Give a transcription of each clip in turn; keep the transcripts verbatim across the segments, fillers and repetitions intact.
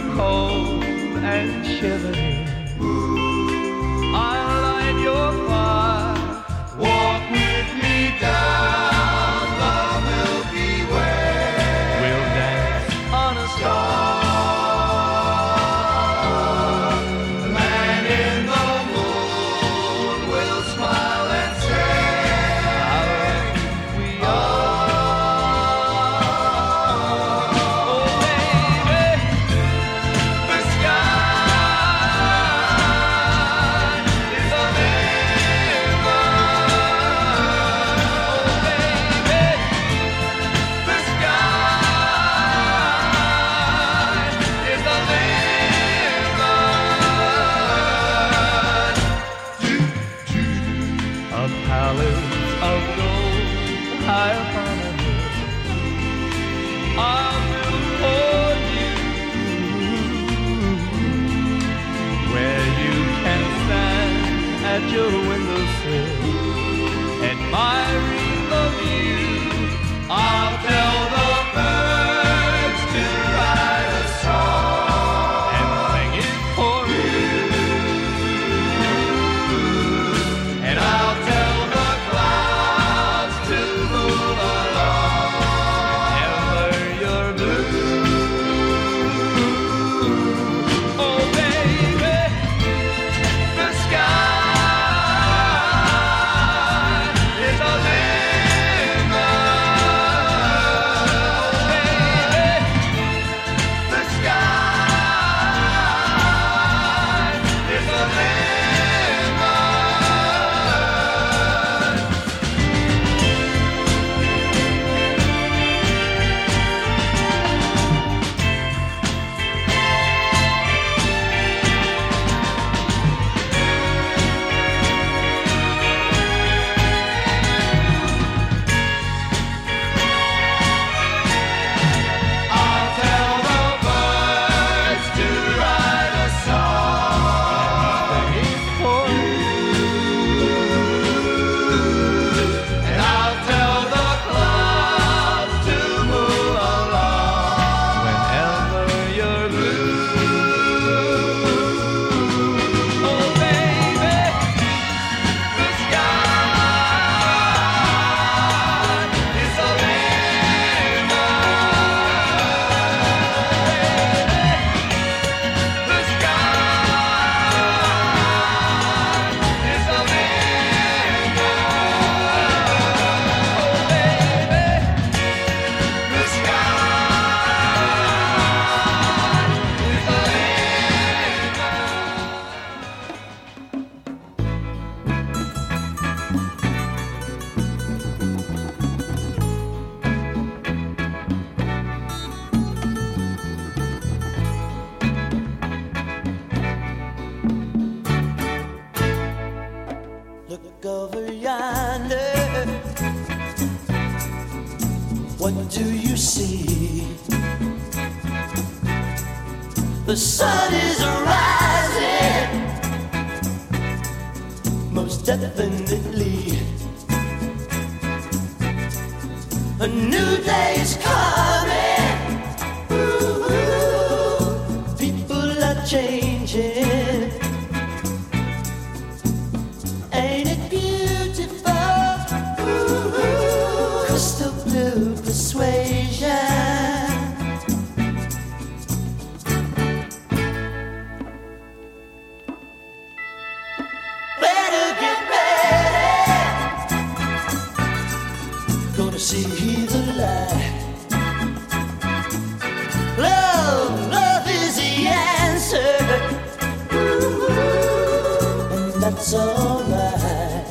you're cold and shivering, I'll light your fire. Walk with me down the Milky Way. We'll dance on a star. The man in the moon will smile and say, how lucky we are. Oh, baby, the sky is a limit. Oh, baby, the sky is a limit. A palace of gold high upon a hill I'll build for you, where you can stand at your windowsill, admiring the view. I'll tell the birds to write a song and sing it for you. And I'll tell the clouds to move along whenever you're blue. Oh, baby, the sky is a limit. Oh, baby, the sky is a limit. I'll tell the birds to write a song and sing it for you. And I'll tell the clouds to move along whenever you're blue. Oh, baby, the sky is a limit. The sky is a limit. Oh, baby, the Look over yonder. What do you see? The sun is rising, most definitely. A new day is coming. Ooh, people are changing. Ain't it beautiful? Ooh, crystal blue persuasion. Better get ready. Gonna see the light. Love, love is the answer. Ooh, and that's alright.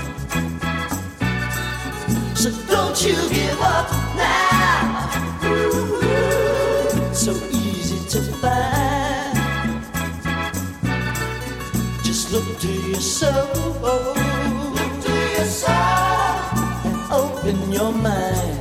So don't you give up now. Ooh, so easy to find. Just look to your soul. Look to your soul and open your mind.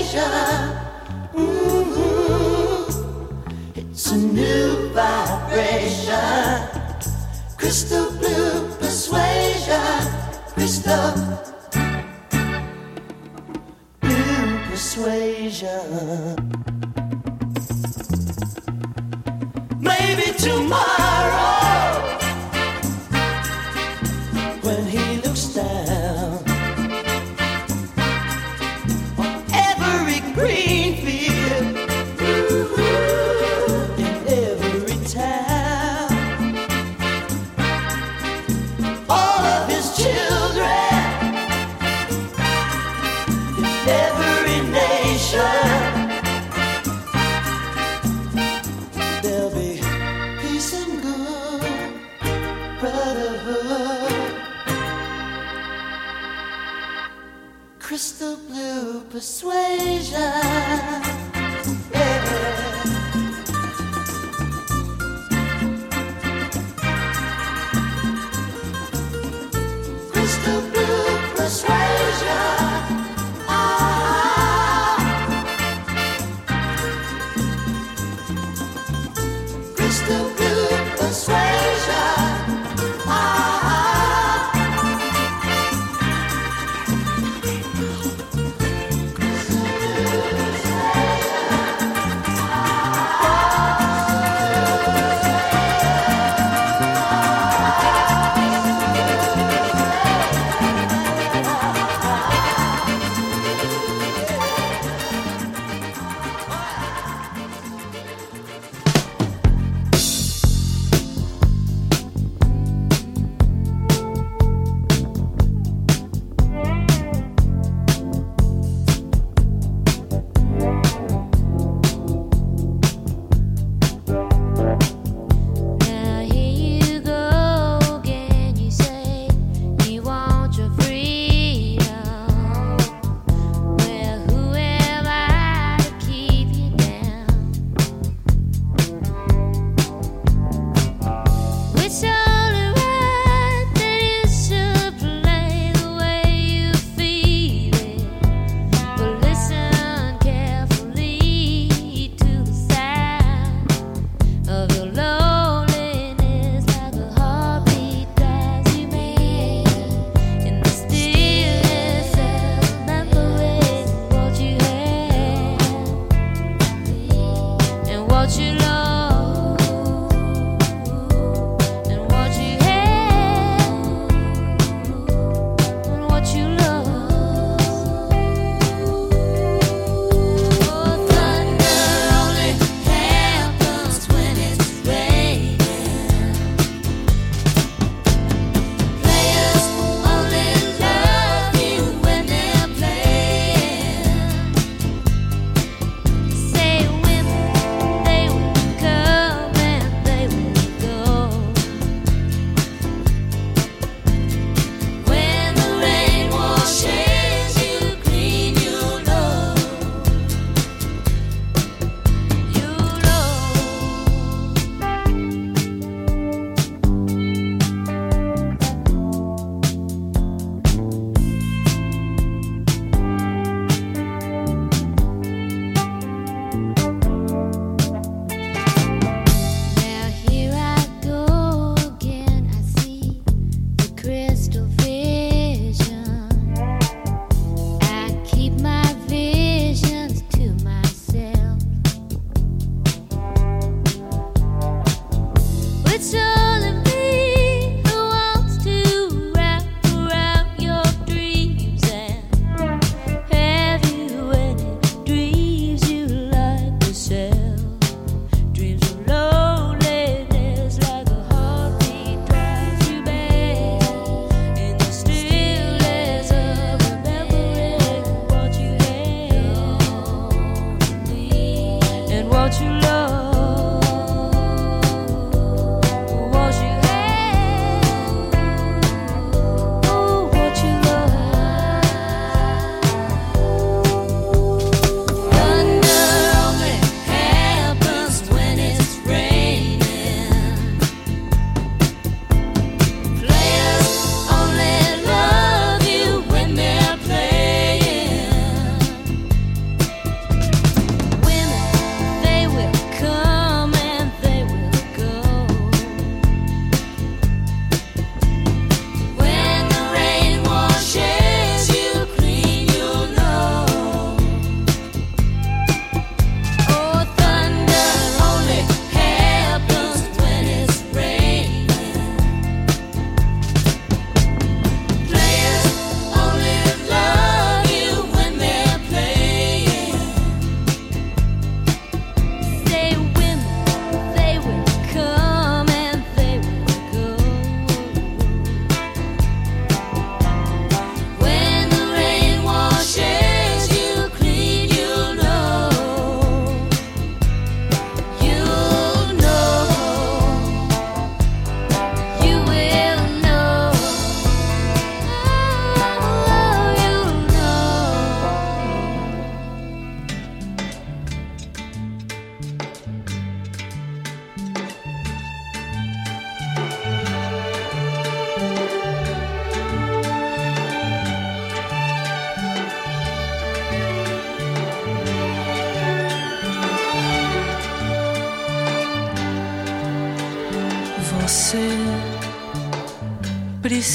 persuasion. Mm-hmm. It's a new vibration. Crystal blue persuasion. Crystal blue persuasion. Maybe tomorrow, when he looks down on every green field, ooh, in every town, all of his children, in every nation, there'll be peace and good brotherhood. Crystal blue persuasion. Yeah. Crystal blue persuasion. Ah. Crystal blue persuasion. Ah.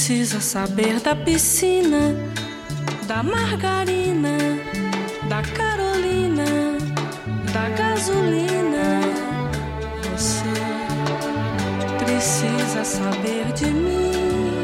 Precisa saber da piscina, da margarina, da Carolina, da gasolina. Você precisa saber de mim.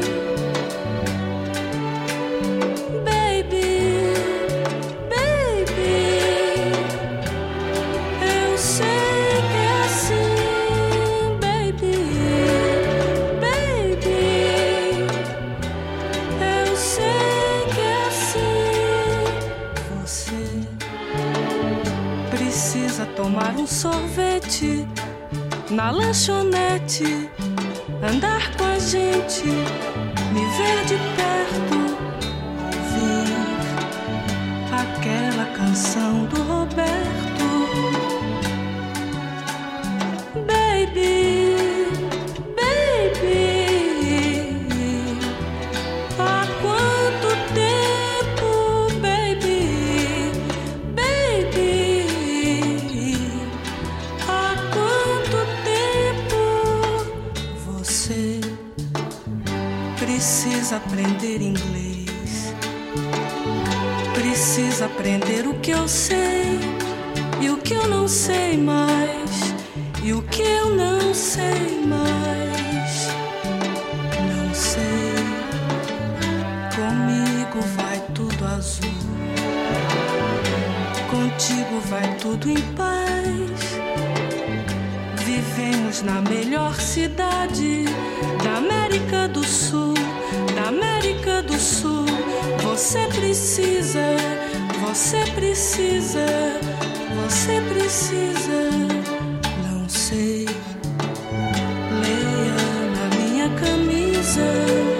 Tomar um sorvete na lanchonete, andar com a gente, me ver de perto, ouvir aquela canção do Roberto. Baby, baby, há quanto tempo, baby, baby. Precisa aprender inglês, precisa aprender o que eu sei e o que eu não sei mais, e o que eu não sei mais. Não sei, comigo vai tudo azul, contigo vai tudo em paz. Vivemos na melhor cidade da América do Sul, da América do Sul. Você precisa, você precisa, você precisa. Não sei, leia na minha camisa.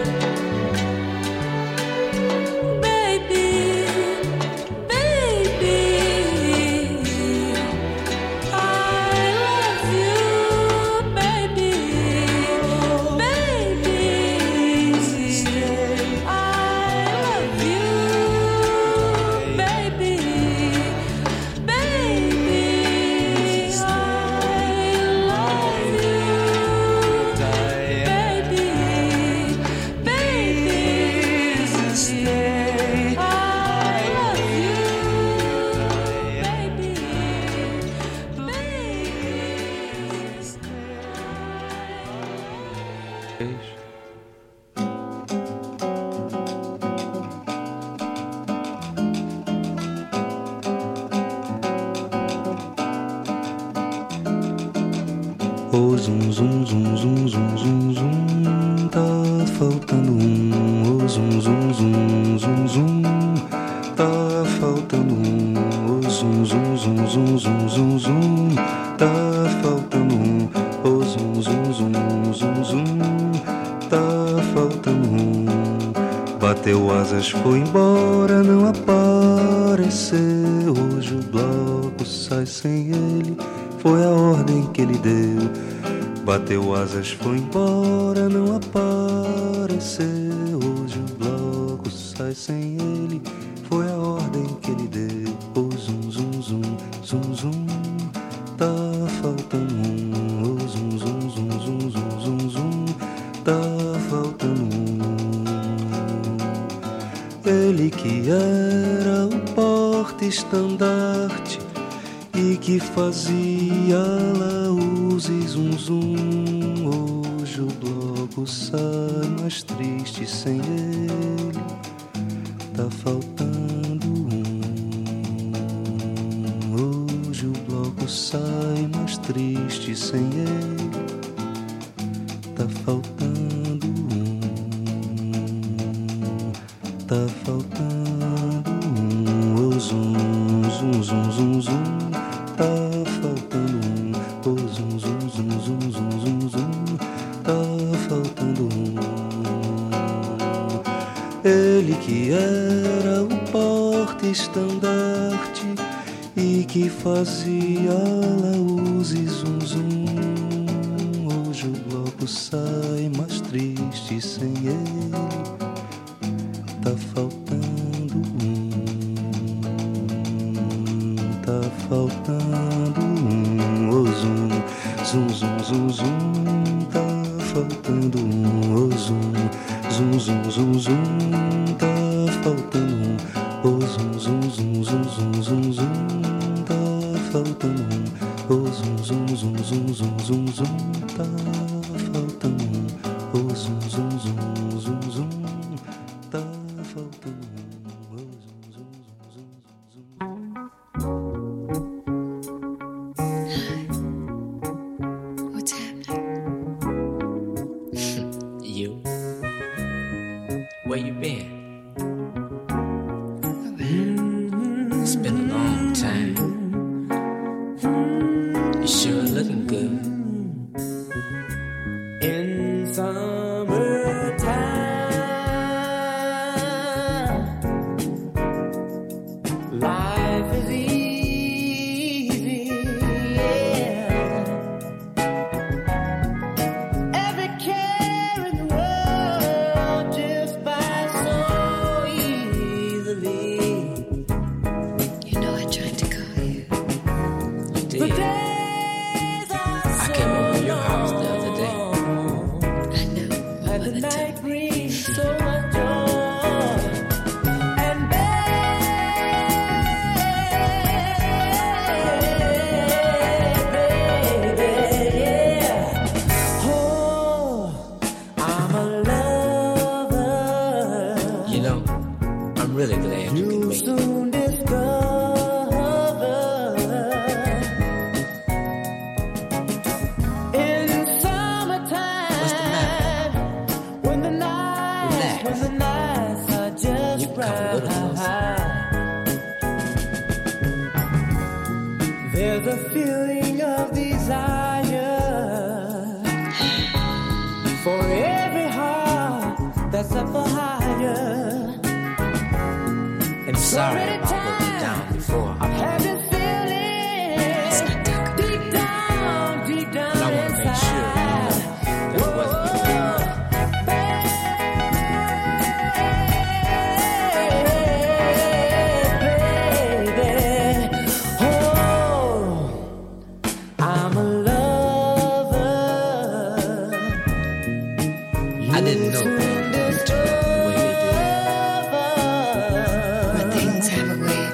Oh, zum, zum, zum, zum, zum, zum, zum, tá faltando um. Oh, zum, zum, zum, zum, zum, tá faltando um. Oh, zum, zum, zum, zum, zum, zum, zum, tá faltando um. Oh, zum, zum, zum, zum, zum, tá faltando um. Bateu asas, foi embora, não apareceu. Hoje o bloco sai sem ele, foi a ordem que ele deu. Bateu asas, foi embora, não apareceu. Hoje o bloco sai sem ele, foi a ordem que ele deu. Oh, zum, zum, zum, zum, zum, tá faltando um. Oh, zum, zum, zum, zum, zum, zum, zum, tá faltando um. Ele que era o porta-estandarte e que fazia laús e zum zum. Hoje o bloco sai mais triste sem ele, tá faltando um. Hoje o bloco sai mais triste sem ele, tá faltando um. Tá faltando um. Oh, zum, zum, zum, zum, zum, tá faltando um. Oh, zum, zum, zum, zum, zum, zum, zum, tá faltando um. Ele que era o porta-estandarte e que fazia laús e zum, zum. Hoje o bloco sai mais triste sem ele, tá faltando um. Tá faltando um. Oh, zum, zum, zum, zum, zum, tá faltando um. Oh, zum, zum, zum, zum, zum, zum, tá faltando um. Oh, zum, zum, zum, zum, zum, zum, zum, tá faltando um. Oh, zum, zum, zum, zum, zum, zum, zum, tá faltando um. Oh, zum, zum, zum, zum, zum, tá faltando um. Oh, zum, zum, zum, zum, zum. What's happening? You? Where you been? It's been a long time. You sure looking good. In summertime, life is easy, yeah. Every care in the world just by so easily. You know I tried to call you. You The did. days are I so came over to your house the other day. I know. My and the mother night told me. brings so much joy. And baby, yeah. Oh, I'm a lover. You know, I'm really glad you can You'll make it. soon discover. In summertime, What's the matter? when the nights, Relax. when the nights are just You can come a little right, there's a feeling of desire for every heart that's up for higher. I'm sorry if I put you down before. I've had this feeling deep down, deep down But I want to make sure you know that it wasn't baby. Oh, I'm a lover. I didn't know that you took me the way you did. But things have a way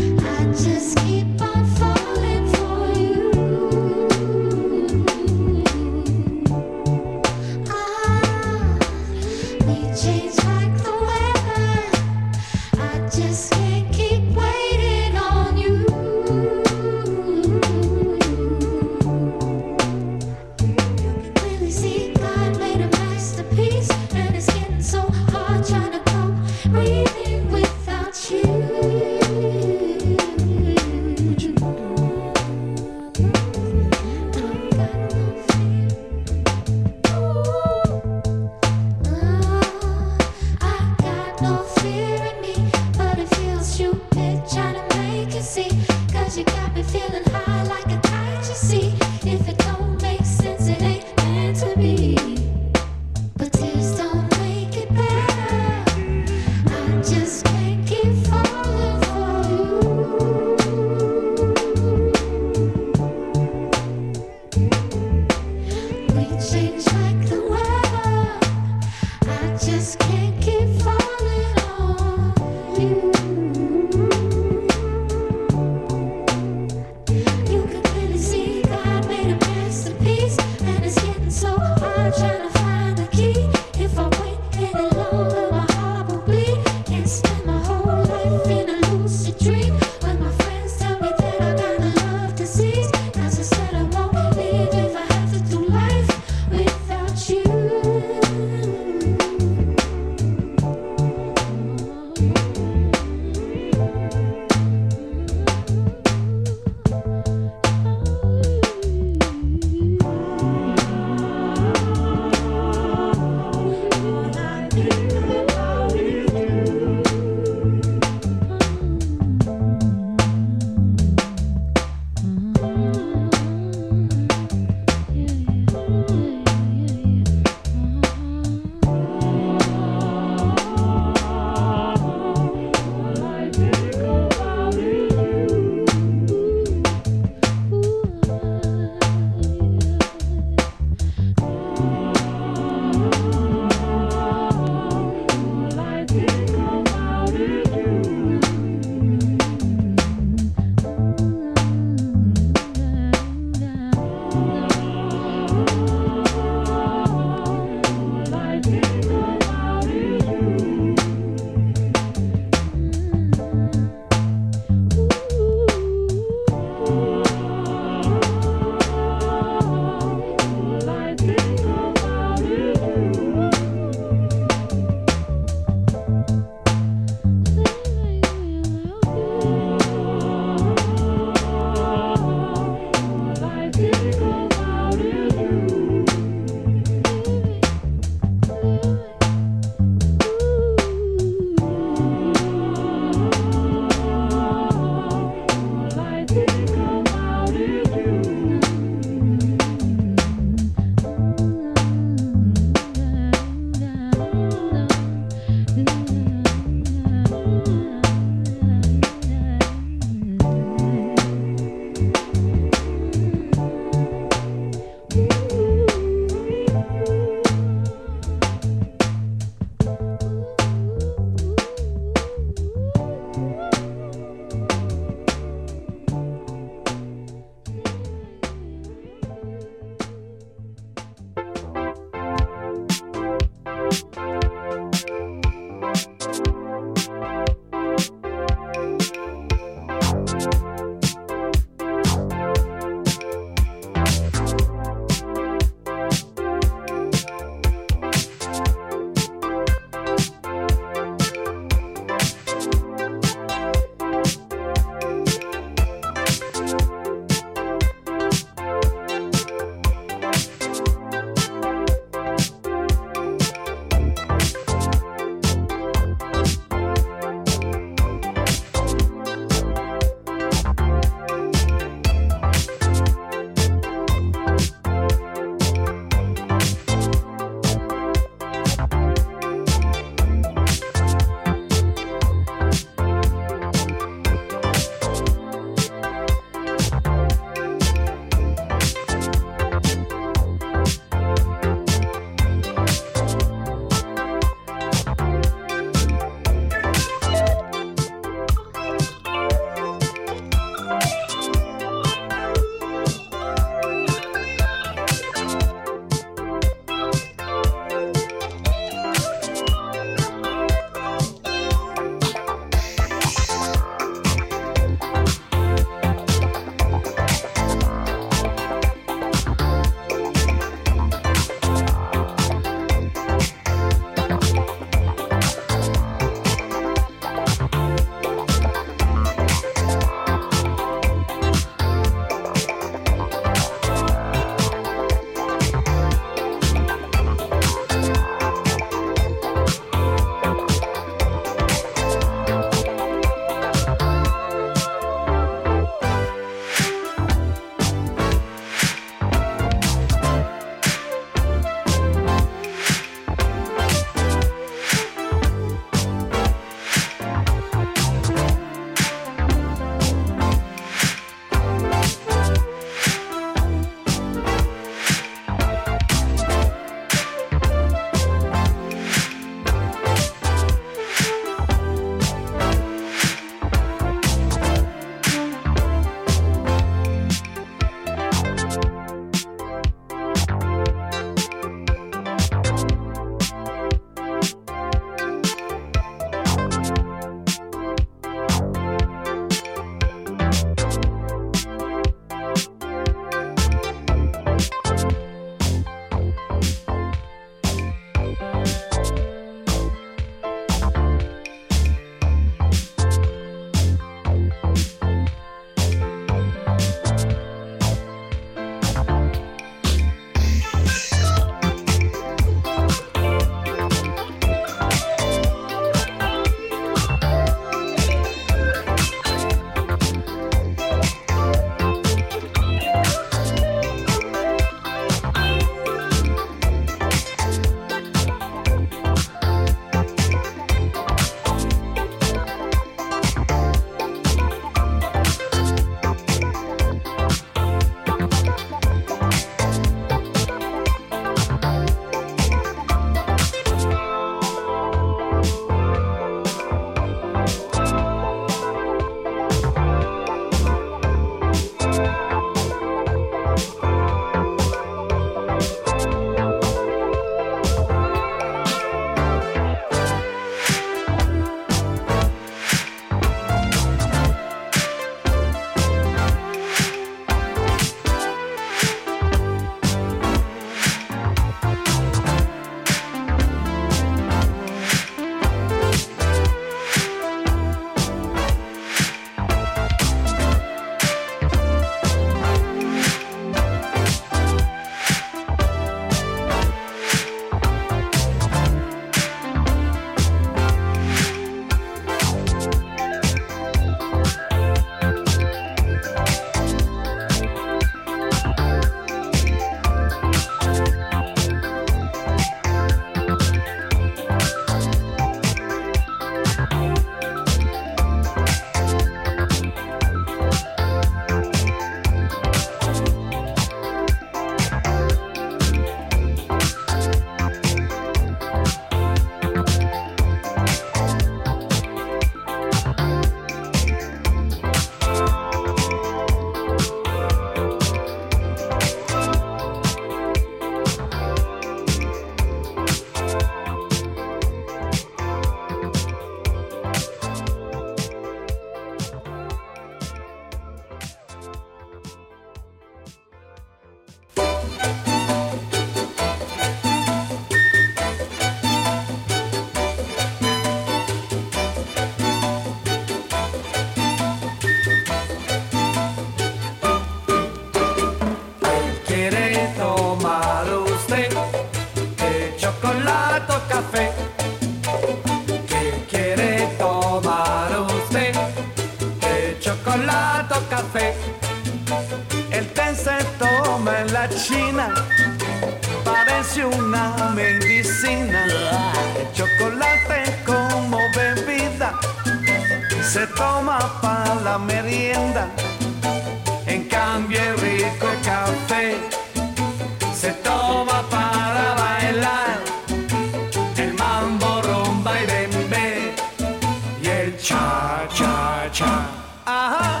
toma en la China parece una medicina. El chocolate como bebida se toma para la merienda. En cambio el rico el café se toma para bailar. El mambo, rumba y bembé y el cha, cha, cha. Ajá.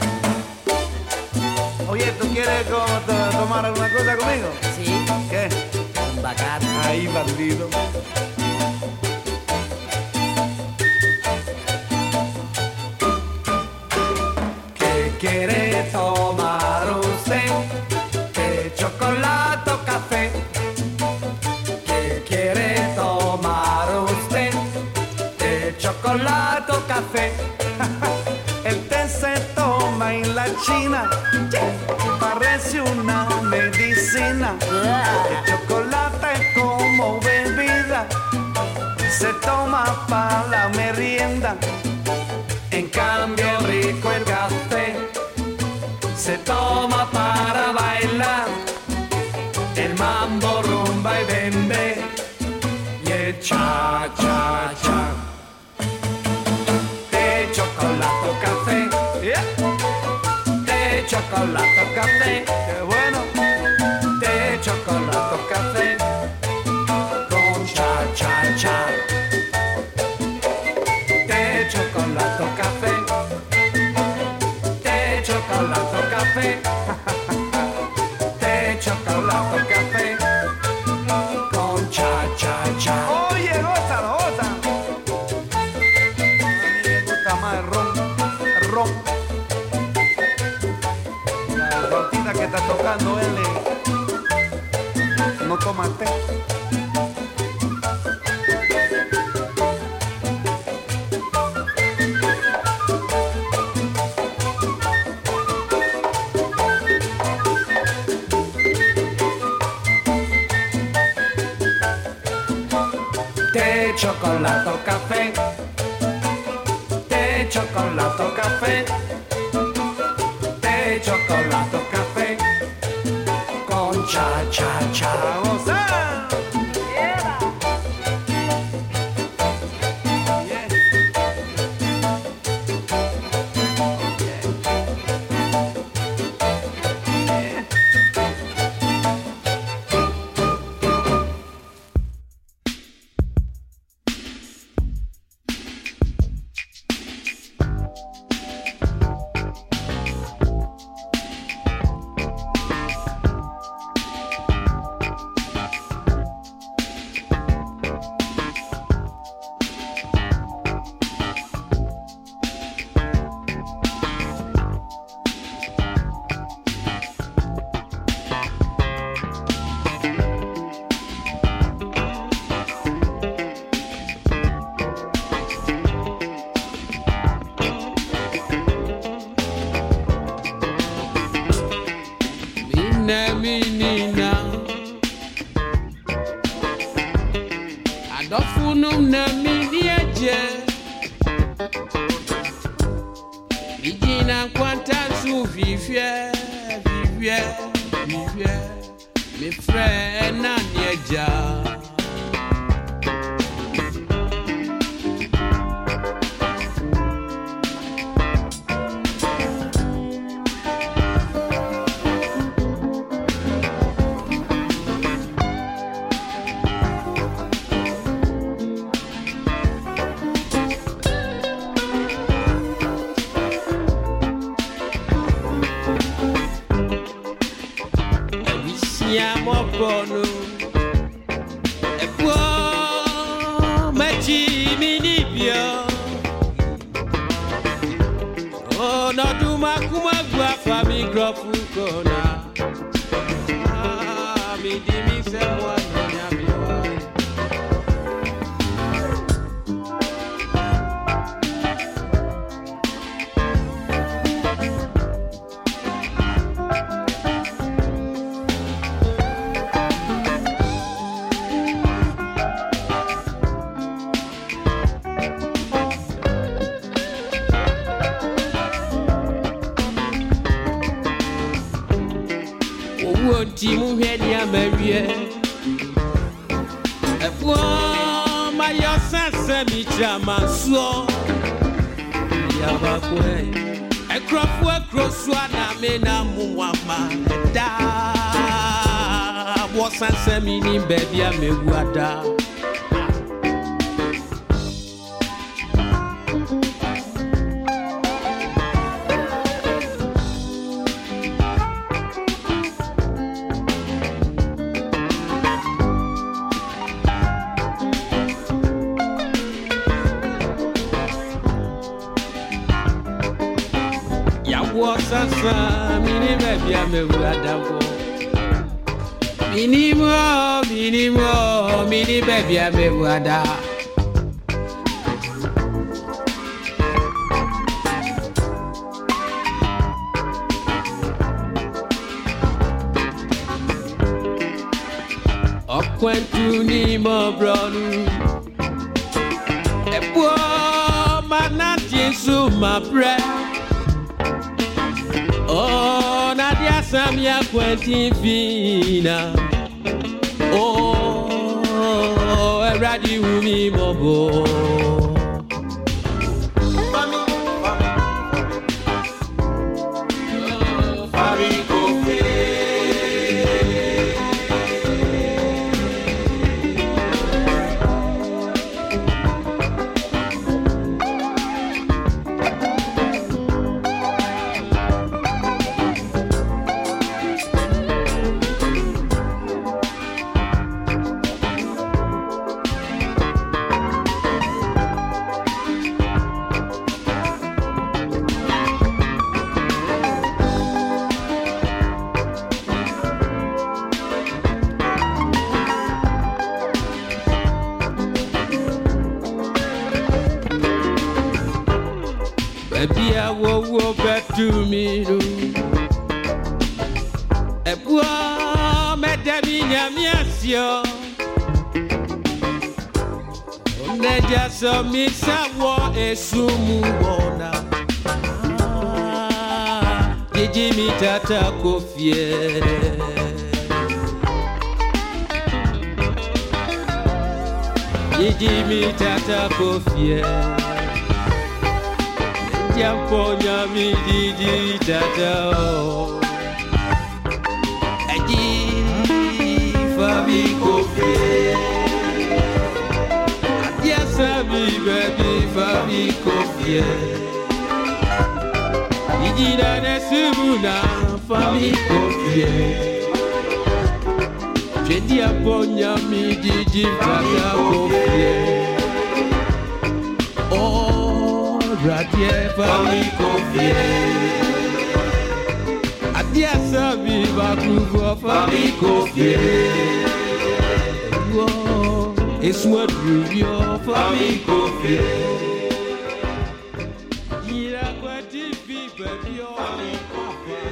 Oye, ¿tú quieres co- to- tomar alguna cosa conmigo? Sí, ¿Qué? un bacán. Ahí, bandido. ¿Qué quiere tomar usted? ¿Qué chocolate o café? ¿Qué quiere tomar usted? ¿Qué chocolate o café? El té se toma en la China, parece una medicina. El chocolate como bebida se toma para la merienda. En cambio rico el café se toma para bailar. El mambo, rumba y bembé y el cha, cha, cha. Té, chocolate o café, yeah. Té, chocolate o café, qué bueno. Té, chocolate o café con cha, cha, cha. Té, chocolate o café. Té, chocolate o café. Té, chocolate o café con cha, cha, cha. Oye, gózalo, gózalo. A mí me gusta más el ron, el ron. La cortina que está tocando él eh, no toma té. Té, chocolate o café. Té, chocolate o café. Té, chocolate o café con cha, cha, cha. ¡Gozar! Yeah. Menina, adofunu na minieje, Regina kwanta su vivie, vivie, vivie, me frère na nieja. Siamo buono e buono metti minibio oh no tu ma kuma gua fa microphone kona ah mi di mi se moi non ya mi wa won't you hear the American? A poor my your sense, me chaman so. Yabakwe, a crop work cross one, I mean, I'm one da. Was a semi baby, I may water. Mini baby, I'm a water. Mini more, mini more, mini baby, I'm a water. Up went to Nemo Brown. A poor man, not so my breath. Oh, Nadia Samia Quentin Fina. Oh, a radio me mobo. Baby, I will walk back to me. A poor madame, Yamiasio. They just saw me some a sumu bona. Did you meet at a coffee? Did you meet at a coffee? Jamponya mi di tata Aji Fabi Kofi Yes, Fabi baby Fabi Kofi Ijina nesubuna Fabi Kofi Jedia ponya mi di tata Kofi Radie Fabi Kofi Adia Sabi Bakuvo Fabi Kofi Whoa, it's what Rubio Fabi Kofi Ira Kwati Baby Fabi Kofi.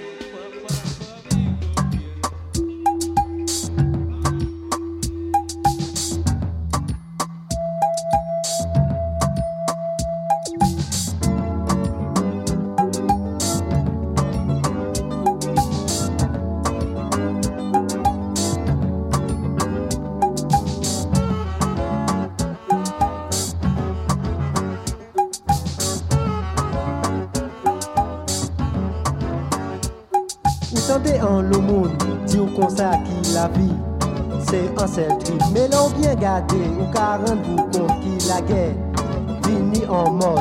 Tendez en le monde, dit au constat qui la vie, c'est un seul trip. Mais l'on bien gardé, ou quarante vous compte qui la guerre, fini en mode.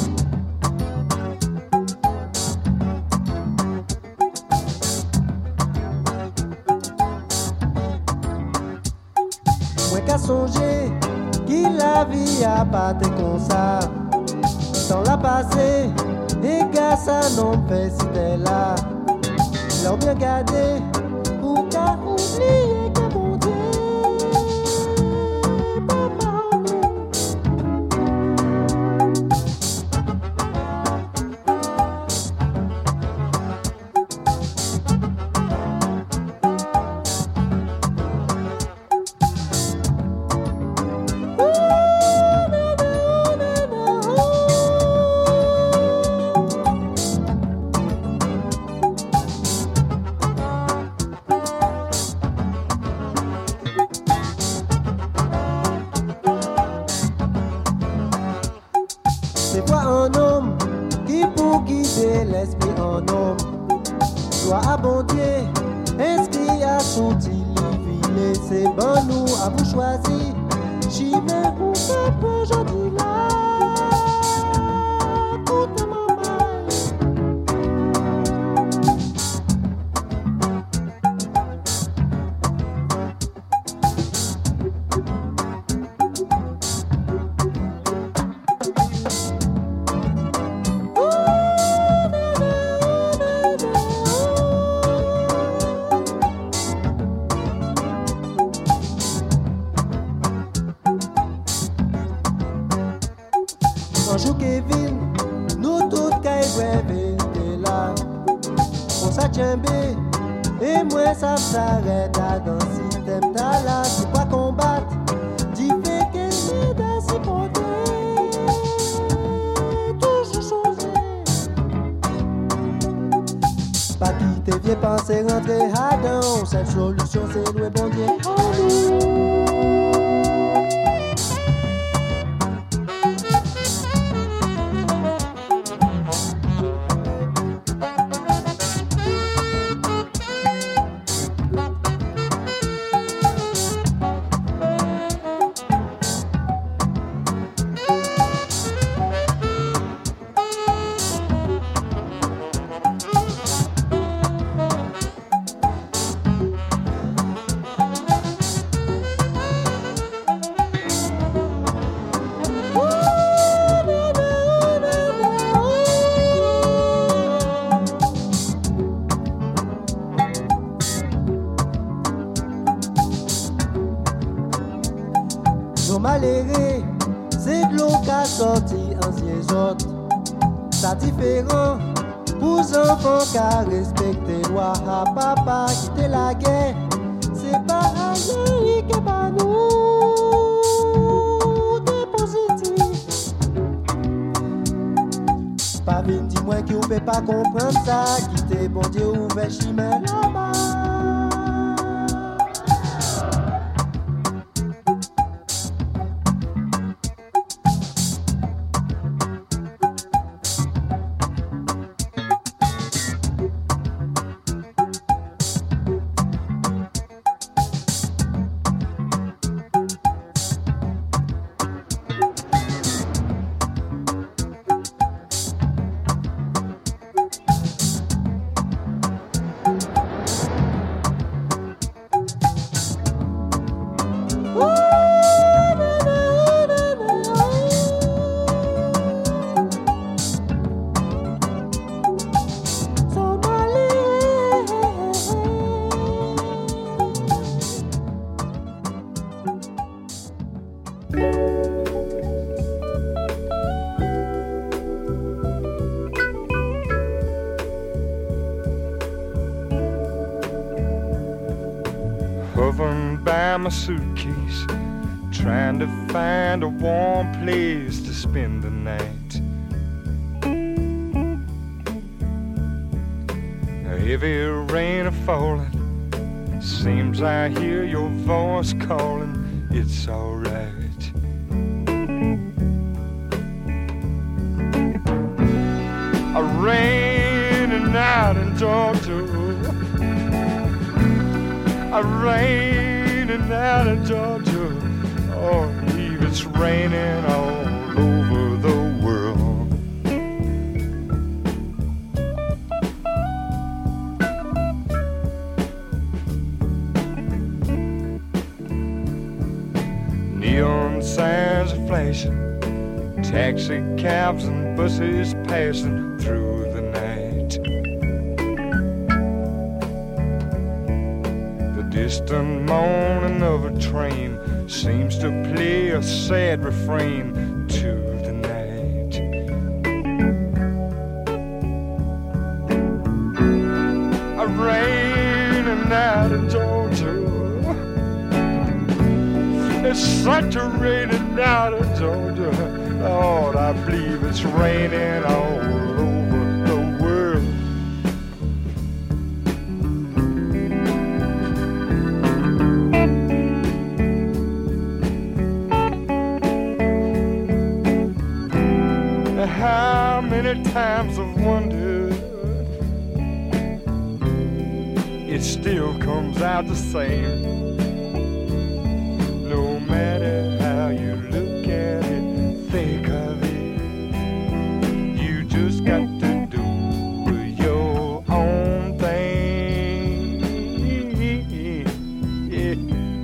Moi qu'à songer, qui la vie a pas été comme ça, dans la passée, et gars ça non fait c'était là. L'on bien gardé pour qu'à oublier que mon Dieu pas mal. sorti livre, c'est bon nous à vous choisir. J'y mets où ça peut aujourd'hui là. Tout est mon Bonjour Kevin, nous tous Kevin t'es là. On s'attendait et moi ça s'arrête à dans le système t'as là. C'est quoi combattre? Dis fait qu'elle est dans ses portées. Toujours changé. Pas quitter vieux penser rentrer à dedans. Cette solution c'est louer bon Dieu en nous. Maléré, c'est de l'eau qui a sorti anciens autres. Ça différent pour enfants qui a respecté loi à papa quitter la guerre. C'est pas rien qui est pas nous, c'est positif. Pas vite dis-moi qui ne peut pas comprendre ça. Quitter bon Dieu ouvert chemin là-bas. Hovering by my suitcase, trying to find a warm place to spend the night. A heavy rain a falling, seems I hear your voice calling, it's alright. A raining night in Georgia, a raining night in Georgia, oh, I believe it's raining all over the world. Neon signs are flashing, taxi cabs and buses passing through the night. Distant moaning of a train seems to play a sad refrain to the night. A rainy night in Georgia, it's such a rainy night in Georgia, Lord, I believe it's raining all over the world. How many times I've wondered, it still comes comes out the same. No matter how you look at it, think of it. You just got to do your own thing. Yeah.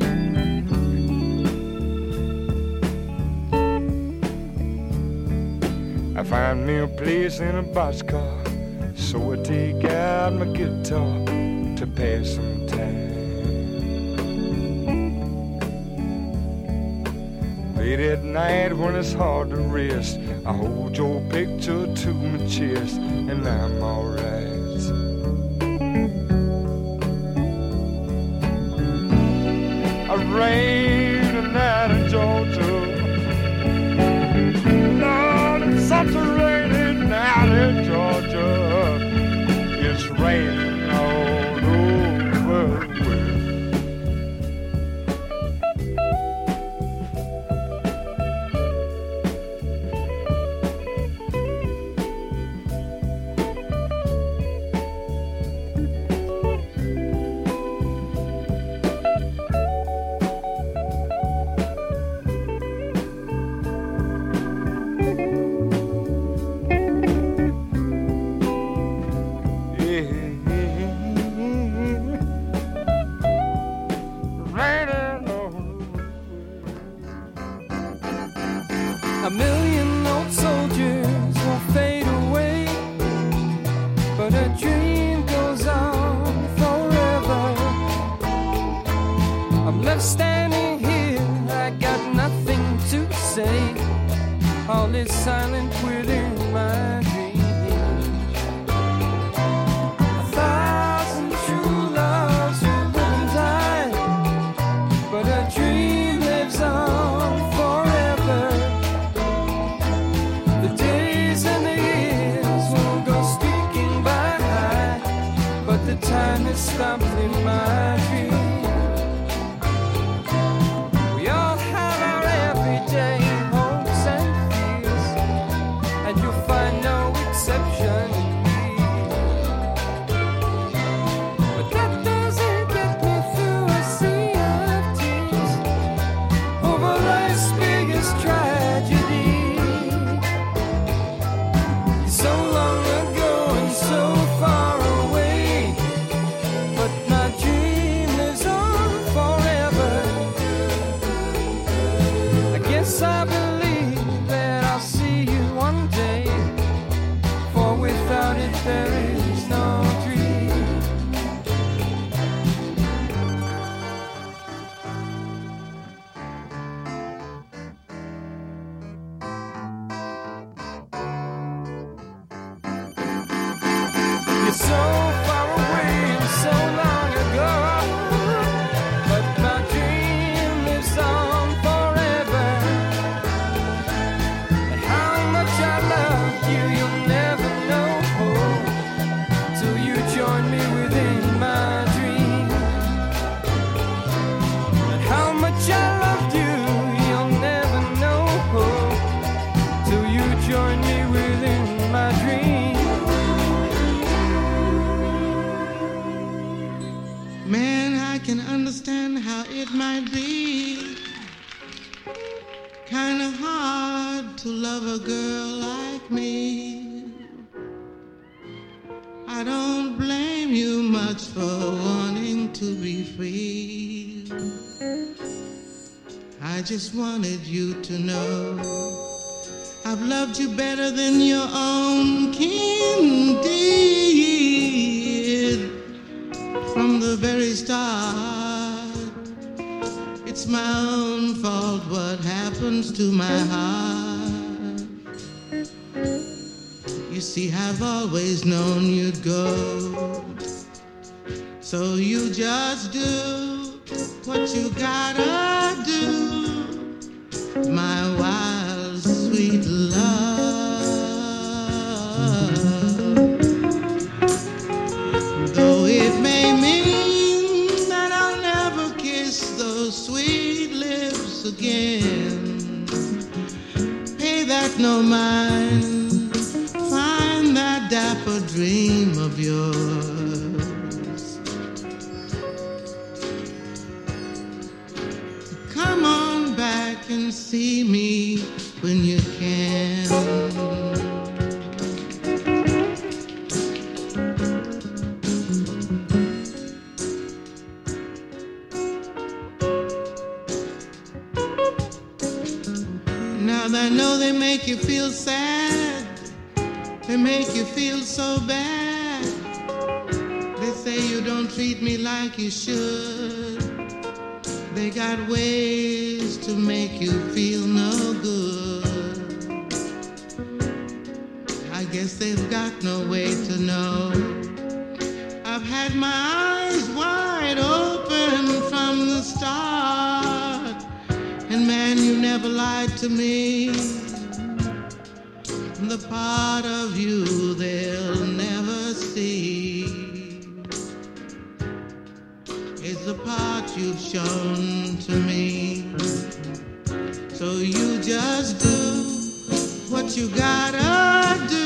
I find me a place in a boxcar, so I take out my guitar to pass some time. Late at night when it's hard to rest, I hold your picture to my chest and I'm alright. I rain a night in Georgia. Lord, it's such a rainy night in Georgia. It's raining all over the world. A million old soldiers will fade away, but a dream goes on forever. I'm left standing here, I got nothing to say. All is silent within my dreams. A thousand true loves will live and die, but a dream lives on forever. The days and the years will go speaking by, but the time is stopped in my dream. We all have our everyday hopes and fears, and you'll find no exception in me. But that doesn't get me through a sea of tears over life's biggest tragedy. So long ago and so far away, but my dream lives on forever. I guess I believe that I'll see you one day, for without it there is no dream. You're so far away and so long ago, but my dream lives on forever. And how much I loved you, you'll never know till you join me within my dream. And how much I loved you, you'll never know till you join me within my dream. Man, I can understand how it might be kinda hard to love a girl like me. I don't blame you much for wanting to be free. I just wanted you to know I've loved you better than your own kin did. From the very start, it's my own fault what happens to my heart. You see, I've always known you'd go, so you just do what you gotta do, my wild, sweet love. Though it may mean that I'll never kiss those sweet lips again, pay that no mind, find that dapper dream of yours. Now I know they make you feel sad, they make you feel so bad. They say you don't treat me like you should. They got ways to make you feel no good. I guess they've got no way to know. I've had my eyes wide open from the start, and man, you never lied to me. The part of you they'll never see is the part you've shown to me. So you just do what you gotta do.